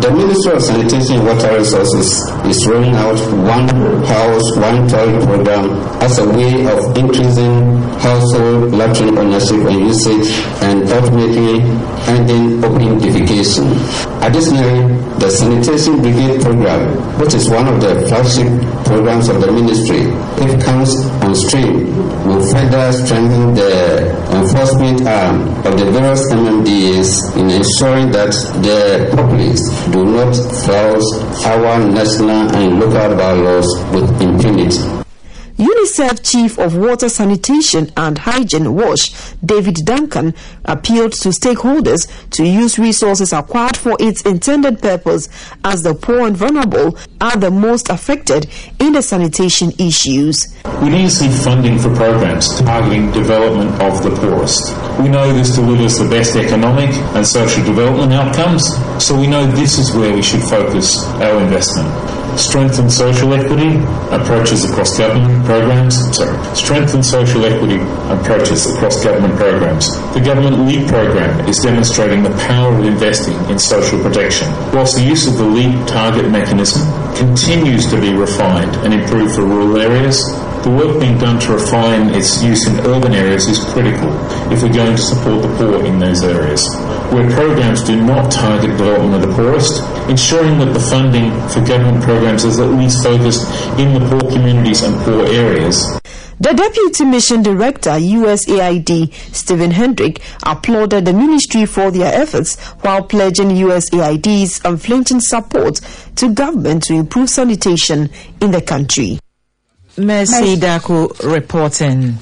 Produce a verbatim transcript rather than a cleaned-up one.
The Ministry of Sanitation and Water Resources is rolling out one house, one toilet program as a way of increasing household latrine ownership and usage and ultimately ending open defecation. Additionally, the Sanitation Brigade program, which is one of the flagship programs of the ministry, if it comes on stream, will further strengthen the enforcement arm of the various M M D As in ensuring that the populace do not flout our national and local bylaws with impunity. UNICEF Chief of Water, Sanitation and Hygiene WASH, David Duncan, appealed to stakeholders to use resources acquired for its intended purpose, as the poor and vulnerable are the most affected in the sanitation issues. We need to see funding for programs targeting development of the poorest. We know this delivers the best economic and social development outcomes, so we know this is where we should focus our investment. Strengthen social equity approaches across government programs. Sorry, strengthen social equity approaches across government programs. The Government LEAP program is demonstrating the power of investing in social protection, whilst the use of the LEAP target mechanism continues to be refined and improved for rural areas. The work being done to refine its use in urban areas is critical if we're going to support the poor in those areas. Where programs do not target development of the poorest, ensuring that the funding for government programs is at least focused in the poor communities and poor areas. The Deputy Mission Director, U S A I D, Stephen Hendrick, applauded the ministry for their efforts while pledging U S A I D's unflinching support to government to improve sanitation in the country. Mercy Daku reporting.